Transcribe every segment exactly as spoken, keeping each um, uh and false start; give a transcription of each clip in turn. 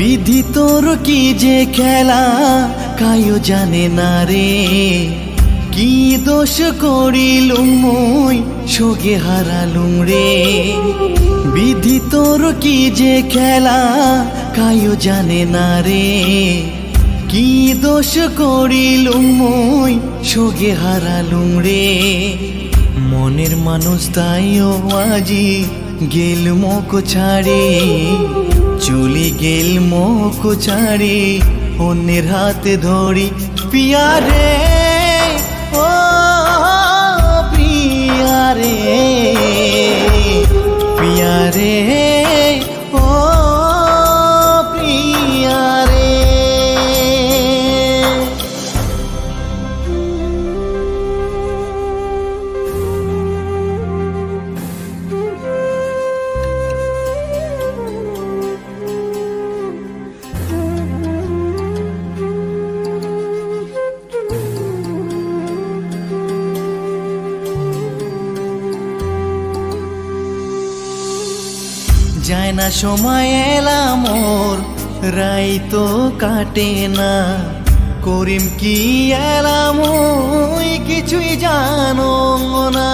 বিধি তোর কি যে খেলা কায়ো জানে না রে, কি দোষ করিলুম মই সোগে হারালুম রে। বিধি তোর কি যে খেলা কায়ো জানে না রে, কি দোষ করিলুম মই সোগে হারালুম রে। মনের মানুষ তাইও আজি গেল মোক ছাড়ে, চলে গেল মোক ছাড়ে অন্যের হাতে ধরি। পিয়া রে ও প্রিয়া রে, পিয়া রে ও প্রিয়া রে। যায় না সময় এলা মোর রাই তো কাটে না, করিম কি এলা মই কিছুই জানো না।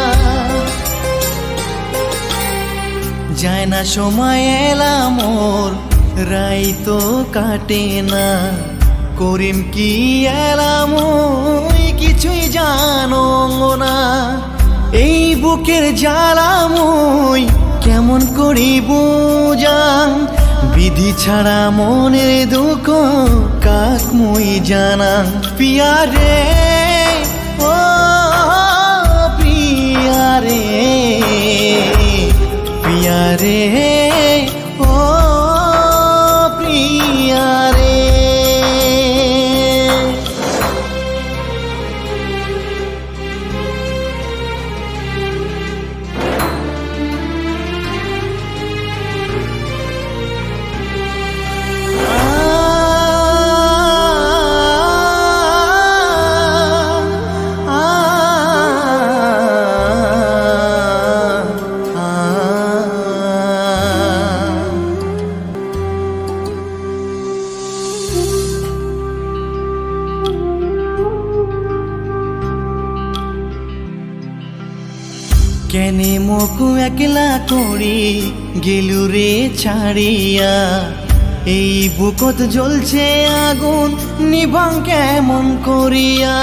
যায় না সময় এলা মোর রাই তো কাটে না, করিম কি এলা মই কিছুই জানো না। এই বুকের জ্বালা মই কেমন করি বুঝাং, বিধি ছাড়া মনের দুঃখ কাক মই জানাং। পিয়া রে ও প্রিয়া রে, পিয়া রে ও প্রিয়া রে। কেনে মোক একলা করি গেলু রে ছাড়িয়া, এই বুকত জ্বলছে আগুন নিভাং কেমন করিয়া।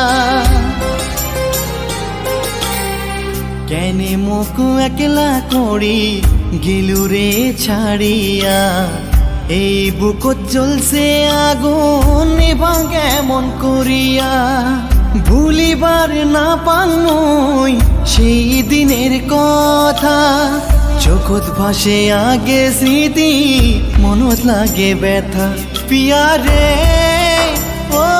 কেনে মোক একলা করি গেলু রে ছাড়িয়া, এই বুকত জ্বলছে আগুন নিভাং কেমন করিয়া। ভুলিবার না পাই সেই দিনের কথা, চোখত ভাসে আগে স্মৃতি মনত লাগে ব্যথা। পিয়া রে ও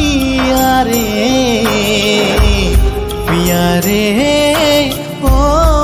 প্রিয়া রে, পিয়া রে ও